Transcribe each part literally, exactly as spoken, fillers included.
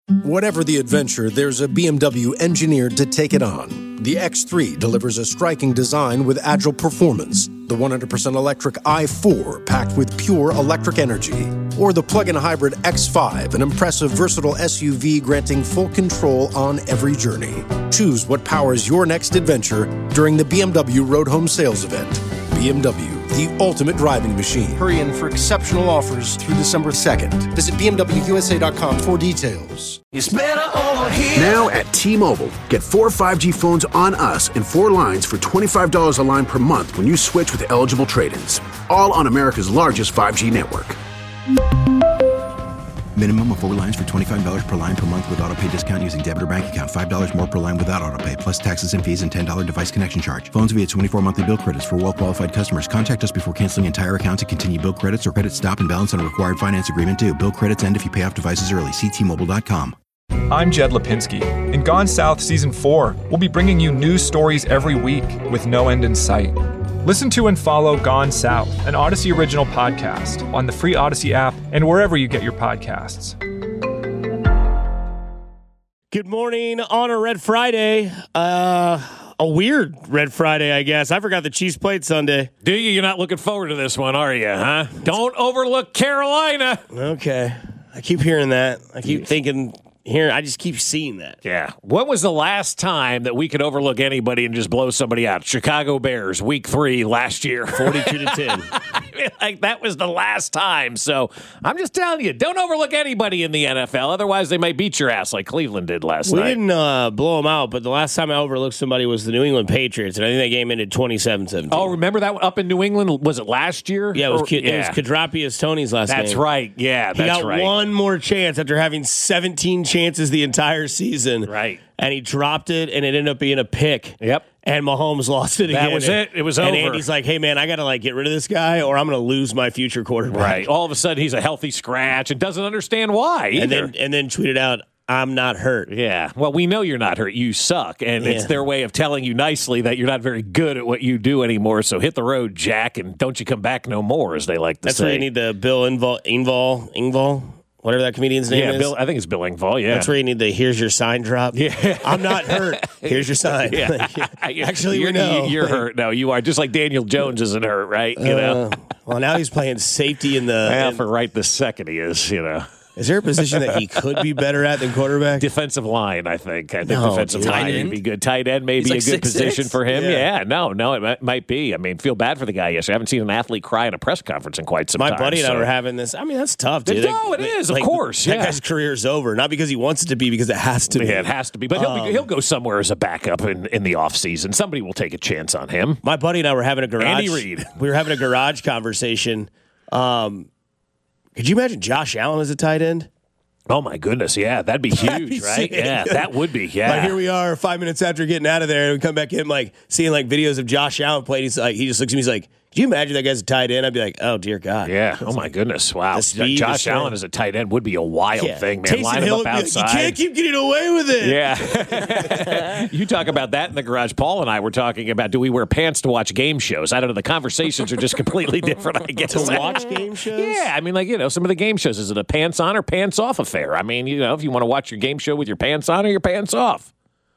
Whatever the adventure, there's a B M W engineered to take it on. The X three delivers a striking design with agile performance. The one hundred percent electric i four packed with pure electric energy. Or the plug-in hybrid X five, an impressive versatile S U V granting full control on every journey. Choose what powers your next adventure during the B M W Road Home Sales Event. B M W, the ultimate driving machine. Hurry in for exceptional offers through December second. Visit B M W U S A dot com for details. It's better over here. Now at T-Mobile, get four five G phones on us and four lines for twenty-five dollars a line per month when you switch with eligible trade-ins. All on America's largest five G network. Minimum of four lines for twenty-five dollars per line per month with autopay discount using debit or bank account. five dollars more per line without autopay, plus taxes and fees and ten dollars device connection charge. Phones via twenty-four monthly bill credits for well-qualified customers. Contact us before canceling entire account to continue bill credits or credit stop and balance on a required finance agreement due. Bill credits end if you pay off devices early. See T Mobile dot com. I'm Jed Lipinski. In Gone South Season four, we'll be bringing you news stories every week with no end in sight. Listen to and follow Gone South, an Odyssey original podcast, on the free Odyssey app and wherever you get your podcasts. Good morning on a Red Friday. Uh, a weird Red Friday, I guess. I forgot the Chiefs played Sunday. Do you? You're not looking forward to this one, are you, huh? Don't overlook Carolina. Okay. I keep hearing that. I keep thinking... Here, I just keep seeing that. Yeah. When was the last time that we could overlook anybody and just blow somebody out? Chicago Bears, week three last year. forty-two to ten. I mean, like, that was the last time. So I'm just telling you, don't overlook anybody in the N F L. Otherwise, they might beat your ass like Cleveland did last we night. We didn't uh, blow them out, but the last time I overlooked somebody was the New England Patriots, and I think that game ended twenty-seven seventeen. Oh, remember that up in New England? Was it last year? Yeah, it was, or, K- yeah. it was Kadrapius Tony's last That's game. right. Yeah, he that's got right. one more chance after having seventeen chances the entire season. Right. And he dropped it, and it ended up being a pick. Yep. And Mahomes lost it again. That was it. It was and over. And Andy's like, hey, man, I got to like get rid of this guy or I'm going to lose my future quarterback. Right. All of a sudden, he's a healthy scratch and doesn't understand why either. And then, and then tweeted out, I'm not hurt. Yeah. Well, we know you're not hurt. You suck. And yeah. It's their way of telling you nicely that you're not very good at what you do anymore. So hit the road, Jack, and don't you come back no more, as they like to That's say. That's where you need the Bill Engvall, Engvall, Engvall, whatever that comedian's name yeah, is. Bill, I think it's Bill Engvall, yeah. That's where you need the here's your sign drop. Yeah. I'm not hurt. Here's your sign. Yeah. Actually, you're, we know. You're hurt. No, you are. Just like Daniel Jones isn't hurt, right? You know. Uh, well, now he's playing safety in the... Well, in, for right this second he is, you know. Is there a position that he could be better at than quarterback? Defensive line, I think. I think no, defensive dude. line would be good. Tight end may be like a good six, position six. for him. Yeah. yeah, no, no, it might, might be. I mean, feel bad for the guy. Yes, I haven't seen an athlete cry at a press conference in quite some My time. My buddy and so. I were having this. I mean, that's tough, dude. No, it is, like, of course. That yeah. guy's career's over. Not because he wants it to be, because it has to be. Yeah, it has to be. But he'll, um, be, he'll go somewhere as a backup in, in the offseason. Somebody will take a chance on him. My buddy and I were having a garage. Andy Reid. We were having a garage conversation. Um, could you imagine Josh Allen as a tight end? Oh, my goodness. Yeah, that'd be huge, that'd be right? Sick. Yeah, that would be. Yeah. Like, here we are five minutes after getting out of there, and we come back in, like, seeing, like, videos of Josh Allen playing. He's like, he just looks at me, he's like, could you imagine that guy's a tight end? I'd be like, oh, dear God. Yeah. Oh, my goodness. Wow. Speed, Josh Allen as a tight end would be a wild yeah. thing, man. Taysom Line him up outside. Like, you can't keep getting away with it. Yeah. You talk about that in the garage. Paul and I were talking about, do we wear pants to watch game shows? I don't know. The conversations are just completely different, I guess. To watch game shows? Yeah. I mean, like, you know, some of the game shows, is it a pants on or pants off affair? I mean, you know, if you want to watch your game show with your pants on or your pants off.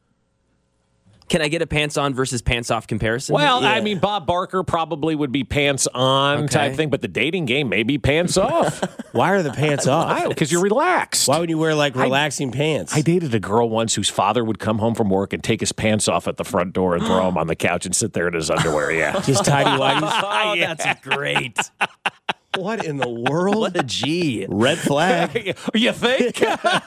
Can I get a pants on versus pants off comparison? Well, yeah. I mean, Bob Barker probably would be pants on okay. type thing, but the dating game may be pants off. Why are the pants off? Because you're relaxed. Why would you wear, like, relaxing I, pants? I dated a girl once whose father would come home from work and take his pants off at the front door and throw them on the couch and sit there in his underwear, yeah. Just tidy whities? Oh, yeah. That's great. What in the world? What a G. Red flag. You think?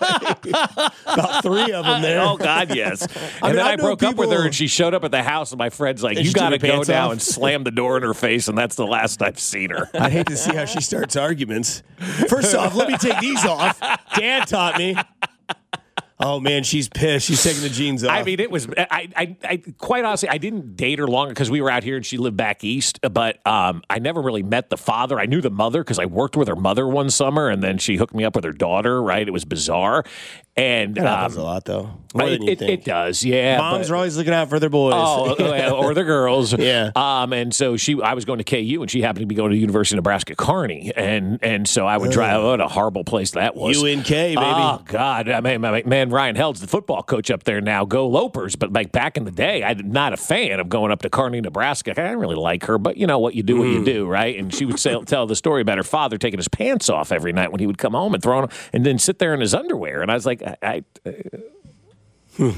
About three of them there. Oh, God, yes. And I mean, then I, I broke people... up with her, and she showed up at the house, and my friend's like, and you got to go now off? and slam the door in her face, and that's the last I've seen her. I'd hate to see how she starts arguments. First off, let me take these off. Dad taught me. Oh, man, she's pissed. She's taking the jeans off. I mean, it was, I, I, I quite honestly, I didn't date her long because we were out here and she lived back east, but um, I never really met the father. I knew the mother because I worked with her mother one summer, and then she hooked me up with her daughter, right? It was bizarre. And That happens um, a lot, though. More it, than you it, think. it does, yeah. Moms but- are always looking out for their boys. Oh, or their girls. Yeah. Um, and so she, I was going to K U, and she happened to be going to the University of Nebraska Kearney, and and so I would drive. What a horrible place that was. U N K, baby. Oh God, I mean, my- man, Ryan Held's the football coach up there now. Go Lopers! But like back in the day, I'm not a fan of going up to Kearney, Nebraska. I didn't really like her, but you know what you do, what you do, right? And she would say, tell the story about her father taking his pants off every night when he would come home and throw them, and then sit there in his underwear. And I was like, I. I uh,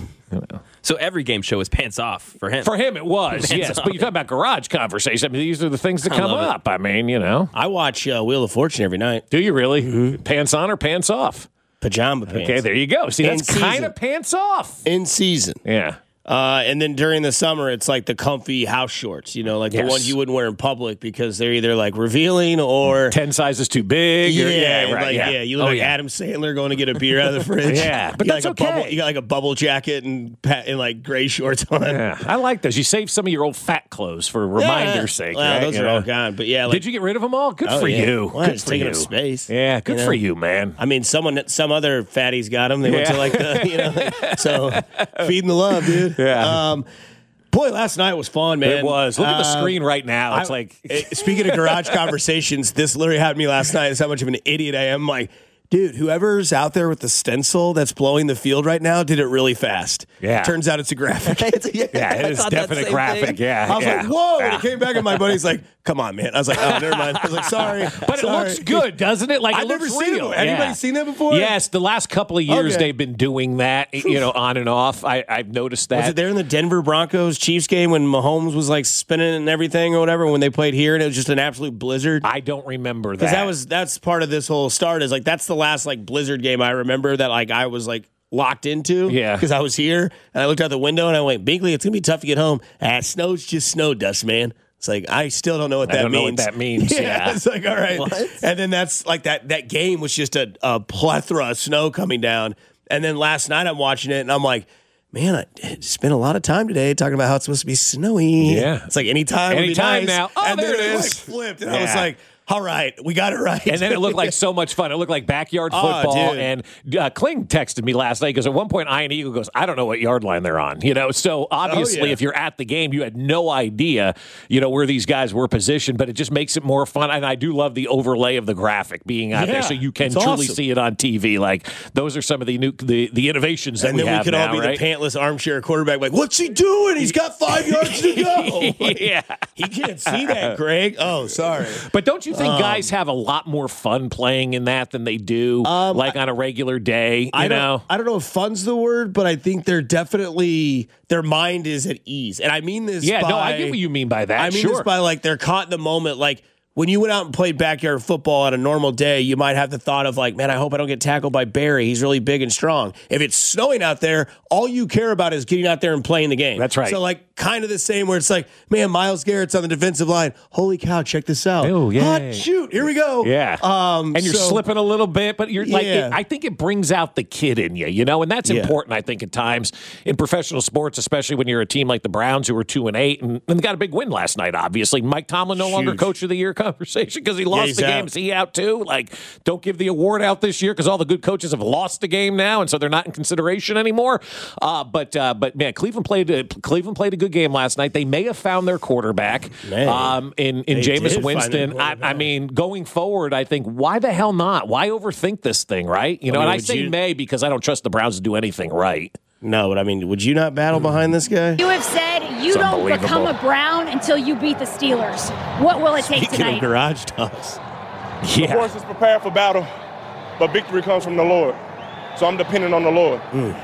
So every game show is pants off for him. For him, it was, Pants yes. off. But you talk about garage conversation. I mean, these are the things that I come love it. up. I mean, you know. I watch uh, Wheel of Fortune every night. Do you really? Pants on or pants off? Pajama pants. Okay, there you go. See, In that's kind season. of pants off. In season. Yeah. Uh, and then during the summer, it's like the comfy house shorts, you know, like Yes. the ones you wouldn't wear in public because they're either like revealing or. Ten sizes too big. Yeah, or, yeah, right. like, yeah. yeah, you look Oh, like yeah. Adam Sandler going to get a beer out of the fridge. Yeah, but you got that's like a okay. Bubble, you got like a bubble jacket and pat, and like gray shorts on. Yeah, I like those. You save some of your old fat clothes for reminder's sake. Well, right? those You are know? all gone. But yeah, like, Did you get rid of them all? Good Oh, for yeah. you. Well, good it's for taking you. up space. Yeah, good you know? for you, man. I mean, someone, some other fatties got them. They went Yeah. to like the, you know, like, so feeding the love, dude. Yeah. Um, boy, last night was fun, man. It was. Look at the Uh, screen right now. It's I- like eh, speaking of garage conversations, this literally happened to me last night. Is how much of an idiot I am. I'm like, dude, whoever's out there with the stencil that's blowing the field right now did it really fast. Yeah. Turns out it's a graphic. yeah, it I is thought that definite same graphic. thing. Yeah, I was yeah. like, whoa. Yeah. And it came back and my buddy's like, come on, man. I was like, oh, never mind. I was like, sorry. But it sorry. looks good, doesn't it? Like I've it looks never seen real. it. Anybody Yeah. seen that before? Yes, the last couple of years Okay. they've been doing that, you know, on and off. I, I've noticed that. Was it there in the Denver Broncos Chiefs game when Mahomes was like spinning and everything or whatever when they played here and it was just an absolute blizzard? I don't remember that. Because that was that's part of this whole start is like that's the last like blizzard game I remember that like I was like locked into. Yeah. Because I was here and I looked out the window and I went, Binkley, it's gonna be tough to get home. Ah, snow's just snow dust, man. It's like I still don't know what I that don't know means. what that means, yeah. It's like all right. What? And then that's like that that game was just a, a plethora of snow coming down. And then last night I'm watching it and I'm like, man, I spent a lot of time today talking about how it's supposed to be snowy. Yeah. It's like anytime. would be Anytime nice. now. Oh, and there then it like is. flipped. And I was Yeah. like, all right, we got it right. And then it looked like so much fun. It looked like backyard Oh, football. dude. and uh, Kling texted me last night because at one point Ian Eagle goes, I don't know what yard line they're on. You know, so obviously Oh, yeah. if you're at the game, you had no idea, you know, where these guys were positioned. But it just makes it more fun. And I do love the overlay of the graphic being out Yeah, there, so you can it's truly awesome. see it on T V. Like those are some of the new the, the innovations that and we then we have could now, all be right? the pantless armchair quarterback, like, what's he doing? He's got five yards to go. Like, Yeah. he can't see that, Greg. Oh, sorry. But don't you Um, think guys have a lot more fun playing in that than they do, like on a regular day? You I don't, know, I don't know if fun's the word, but I think they're definitely their mind is at ease. And I mean this yeah. by, No, I get what you mean by that. I mean sure. this by like they're caught in the moment. Like when you went out and played backyard football on a normal day, you might have the thought of like, man, I hope I don't get tackled by Barry. He's really big and strong. If it's snowing out there, all you care about is getting out there and playing the game. That's right. So like kind of the same where it's like, man, Myles Garrett's on the defensive line. Holy cow, check this out. Oh, yay. Hot shoot. Here we go. Yeah. Um, and you're so- slipping a little bit, but you're like, Yeah. it, I think it brings out the kid in you, you know, and that's Yeah. important, I think, at times in professional sports, especially when you're a team like the Browns who are two and eight and, and got a big win last night, obviously. Mike Tomlin no longer Huge. coach of the year conversation because he lost he's the out. game. Is he out too? Like, don't give the award out this year because all the good coaches have lost the game now, and so they're not in consideration anymore. Uh, but, uh, but man, Cleveland played, a, Cleveland played a good game last night. They may have found their quarterback Man. um, in, in They did Jameis find Winston. their I, I quarterback. mean, going forward, I think, why the hell not? Why overthink this thing, right? You know, I mean, and I would say you- may because I don't trust the Browns to do anything right. No, but I mean, would you not battle behind this guy? You have said you It's don't unbelievable. become a Brown until you beat the Steelers. What will it take Speaking of tonight? garage toss. The horse is prepared for battle, but victory comes from the Lord. So I'm dependent on the Lord.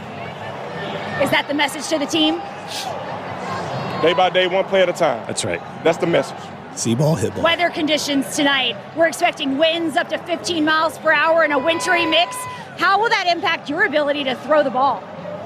Is that the message to the team? Day by day, one play at a time. That's right. That's the message. See ball, hit ball. Weather conditions tonight. We're expecting winds up to fifteen miles per hour and a wintry mix. How will that impact your ability to throw the ball?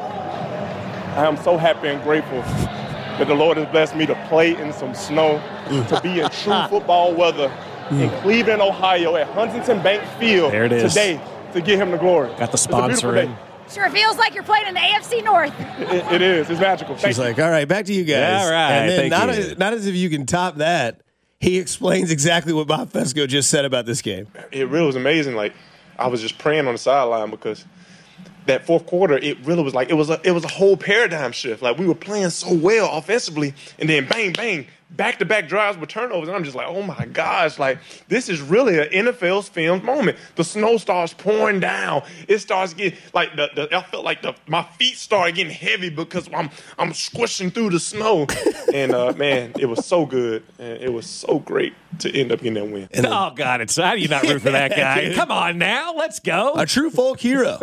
I am so happy and grateful that the Lord has blessed me to play in some snow, to be in true football weather in Cleveland, Ohio, at Huntington Bank Field There it is. today to give him the glory. Got the It's a beautiful sponsor day. in. Sure feels like you're playing in the A F C North. It, it is. It's magical. Thank She's you. like, all right, back to you guys. All right, And then thank not, you. As, not as if you can top that. He explains exactly what Bob Fesco just said about this game. It really was amazing. Like, I was just praying on the sideline because that fourth quarter, it really was like it was a it was a whole paradigm shift. Like we were playing so well offensively, and then bang, bang, back-to-back drives with turnovers. And I'm just like, oh my gosh, like this is really an N F L's filmed moment. The snow starts pouring down. It starts getting like the, the I felt like the my feet started getting heavy because I'm I'm squishing through the snow. And uh, man, it was so good. And it was so great to end up getting that win. And then, oh God, it's how do you not root for that guy? Come on now, let's go. A true folk hero.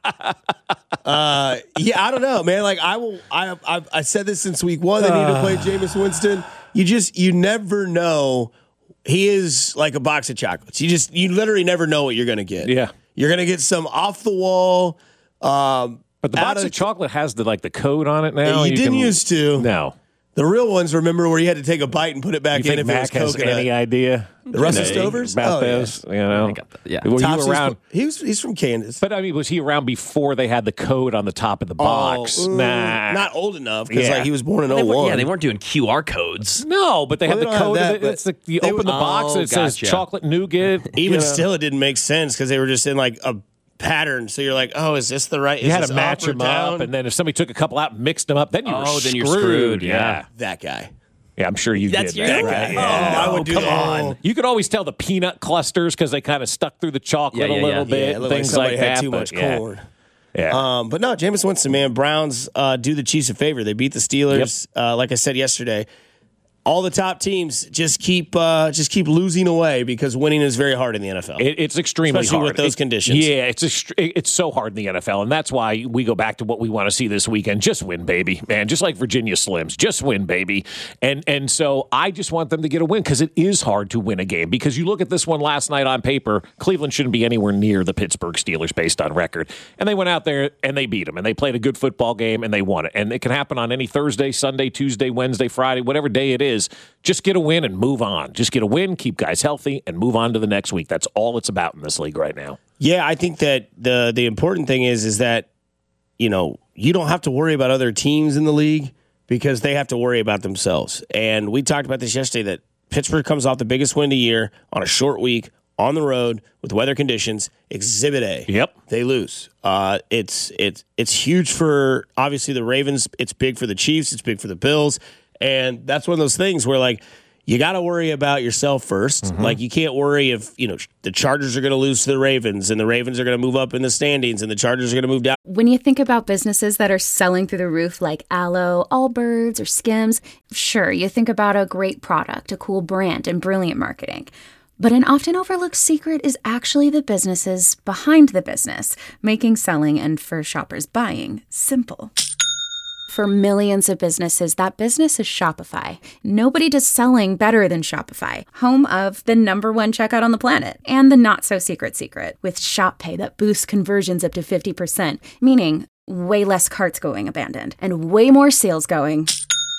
uh, yeah, I don't know, man. Like I will, I I, I said this since week one. They need to play Jameis Winston. You just you never know. He is like a box of chocolates. You just you literally never know what you're going to get. Yeah, you're going to get some off the wall. Um, but the box of, of chocolate has the like the code on it now. You, you didn't can, used to. No. The real ones, remember, where you had to take a bite and put it back you in if Mac it was coconut. Has any idea? The Russell Stovers? About oh, those, yeah. you know? Yeah. Were Topsy's you around? From, he was, he's from Kansas. But, I mean, was he around before they had the code on the top of the box? Oh, nah. Not old enough, because yeah. like, he was born in well, oh one. Yeah, they weren't doing Q R codes. No, but they well, had they the code. that, the, it's the, you open would, the box oh, and it says gotcha. chocolate nougat. Even you know? still, it didn't make sense because they were just in like a pattern. So you're like, oh, is this the right? Is you had this to match up or them down? up, and then if somebody took a couple out and mixed them up, then you oh, were then screwed. you're screwed. Yeah. yeah. That guy. Yeah, I'm sure you That's did your that. guy. Right? Yeah. Oh, I would do come that. on. You could always tell the peanut clusters because they kind of stuck through the chocolate Yeah, yeah, a little yeah. bit. Yeah, it looked like things somebody like had that, too but much yeah. corn. Yeah. Um, but no, Jameis Winston, man, Browns uh, do the Chiefs a favor. They beat the Steelers. Yep. Uh, like I said yesterday, all the top teams just keep uh, just keep losing away because winning is very hard in the N F L. It, it's extremely Especially hard with those it, conditions. Yeah, it's ext- it's so hard in the N F L, and that's why we go back to what we want to see this weekend. Just win, baby, man. Just like Virginia Slims, just win, baby. And and so I just want them to get a win because it is hard to win a game. Because you look at this one last night on paper, Cleveland shouldn't be anywhere near the Pittsburgh Steelers based on record, and they went out there and they beat them, and they played a good football game, and they won it. And it can happen on any Thursday, Sunday, Tuesday, Wednesday, Friday, whatever day it is. Just get a win and move on. Just get a win, keep guys healthy, and move on to the next week. That's all it's about in this league right now. Yeah, I think that the the important thing is is that, you know, you don't have to worry about other teams in the league because they have to worry about themselves. And we talked about this yesterday that Pittsburgh comes off the biggest win of the year on a short week on the road with weather conditions. Exhibit A. Yep. They lose. Uh, it's it's it's huge for obviously the Ravens. It's big for the Chiefs. It's big for the Bills. And that's one of those things where, like, you got to worry about yourself first. Mm-hmm. Like, you can't worry if, you know, the Chargers are going to lose to the Ravens and the Ravens are going to move up in the standings and the Chargers are going to move down. When you think about businesses that are selling through the roof like Aloe, Allbirds, or Skims, sure, you think about a great product, a cool brand, and brilliant marketing. But an often overlooked secret is actually the businesses behind the business, making selling and, for shoppers, buying simple. For millions of businesses, that business is Shopify. Nobody does selling better than Shopify, home of the number one checkout on the planet and the not-so-secret secret with Shop Pay that boosts conversions up to fifty percent, meaning way less carts going abandoned and way more sales going.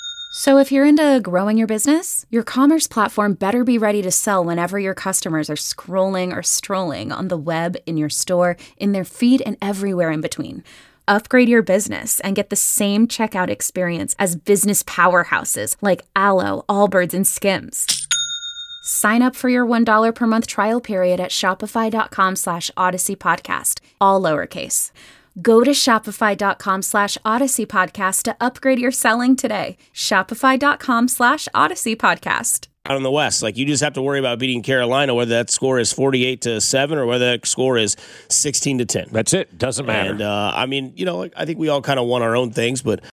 So if you're into growing your business, your commerce platform better be ready to sell whenever your customers are scrolling or strolling on the web, in your store, in their feed, and everywhere in between. Upgrade your business and get the same checkout experience as business powerhouses like Aloe, Allbirds, and Skims. Sign up for your one dollar per month trial period at shopify.com slash Odyssey Podcast, all lowercase. Go to shopify.com slash Odyssey Podcast to upgrade your selling today. Shopify.com slash Odyssey Podcast. Out in the West, like, you just have to worry about beating Carolina, whether that score is forty-eight to seven or whether that score is sixteen to ten. That's it. Doesn't matter. And uh, I mean, you know, like, I think we all kind of want our own things, but